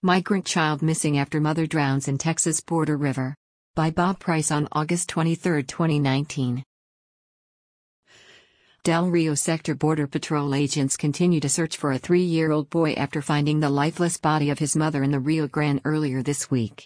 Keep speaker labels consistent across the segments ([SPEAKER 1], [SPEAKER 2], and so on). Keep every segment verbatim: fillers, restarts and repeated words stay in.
[SPEAKER 1] Migrant child missing after mother drowns in Texas border river. By Bob Price on August twenty-third, twenty nineteen. Del Rio Sector Border Patrol agents continue to search for a three-year-old boy after finding the lifeless body of his mother in the Rio Grande earlier this week.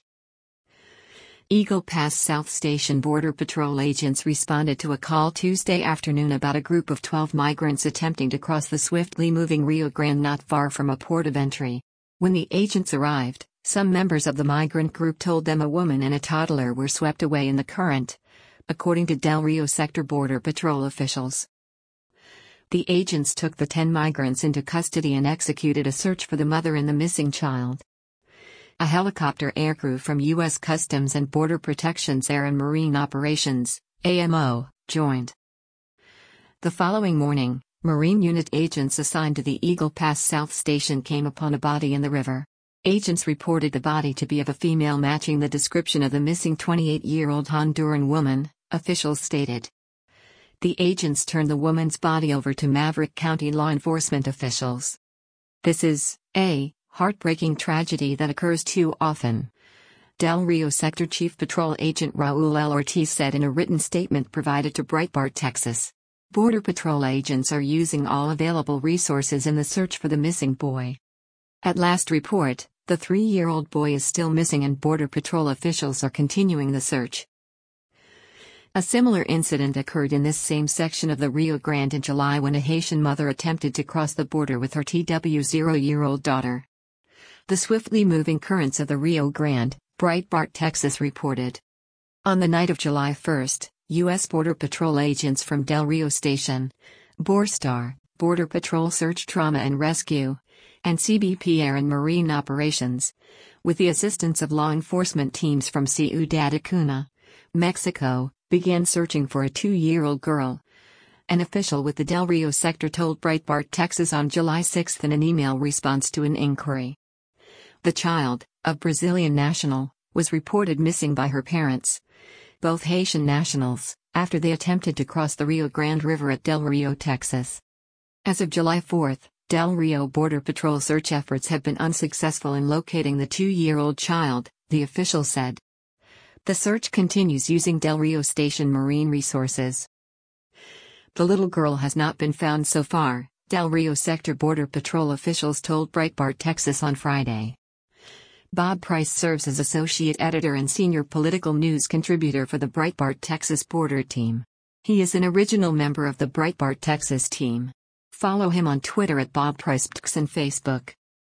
[SPEAKER 1] Eagle Pass South Station Border Patrol agents responded to a call Tuesday afternoon about a group of twelve migrants attempting to cross the swiftly moving Rio Grande not far from a port of entry. When the agents arrived, some members of the migrant group told them a woman and a toddler were swept away in the current, according to Del Rio Sector Border Patrol officials. The agents took the ten migrants into custody and executed a search for the mother and the missing child. A helicopter aircrew from U S Customs and Border Protection's Air and Marine Operations, A M O, joined. The following morning, Marine unit agents assigned to the Eagle Pass South Station came upon a body in the river. Agents reported the body to be of a female matching the description of the missing twenty-eight-year-old Honduran woman, officials stated. The agents turned the woman's body over to Maverick County law enforcement officials. This is a heartbreaking tragedy that occurs too often, Del Rio Sector Chief Patrol Agent Raul L. Ortiz said in a written statement provided to Breitbart, Texas. Border Patrol agents are using all available resources in the search for the missing boy. At last report, the three-year-old boy is still missing and Border Patrol officials are continuing the search. A similar incident occurred in this same section of the Rio Grande in July when a Haitian mother attempted to cross the border with her T W zero-year-old daughter. The swiftly moving currents of the Rio Grande, Breitbart, Texas reported. On the night of July first, U S Border Patrol agents from Del Rio Station, BORSTAR, Border Patrol Search Trauma and Rescue, and C B P Air and Marine Operations, with the assistance of law enforcement teams from Ciudad Acuna, Mexico, began searching for a two-year-old girl. An official with the Del Rio sector told Breitbart, Texas on July sixth in an email response to an inquiry. The child, of Brazilian national, was reported missing by her parents, both Haitian nationals, after they attempted to cross the Rio Grande River at Del Rio, Texas. As of July fourth, Del Rio Border Patrol search efforts have been unsuccessful in locating the two-year-old child, the official said. The search continues using Del Rio Station marine resources. The little girl has not been found so far, Del Rio Sector Border Patrol officials told Breitbart, Texas on Friday. Bob Price serves as associate editor and senior political news contributor for the Breitbart Texas Border Team. He is an original member of the Breitbart Texas team. Follow him on Twitter at Bob Price and Facebook.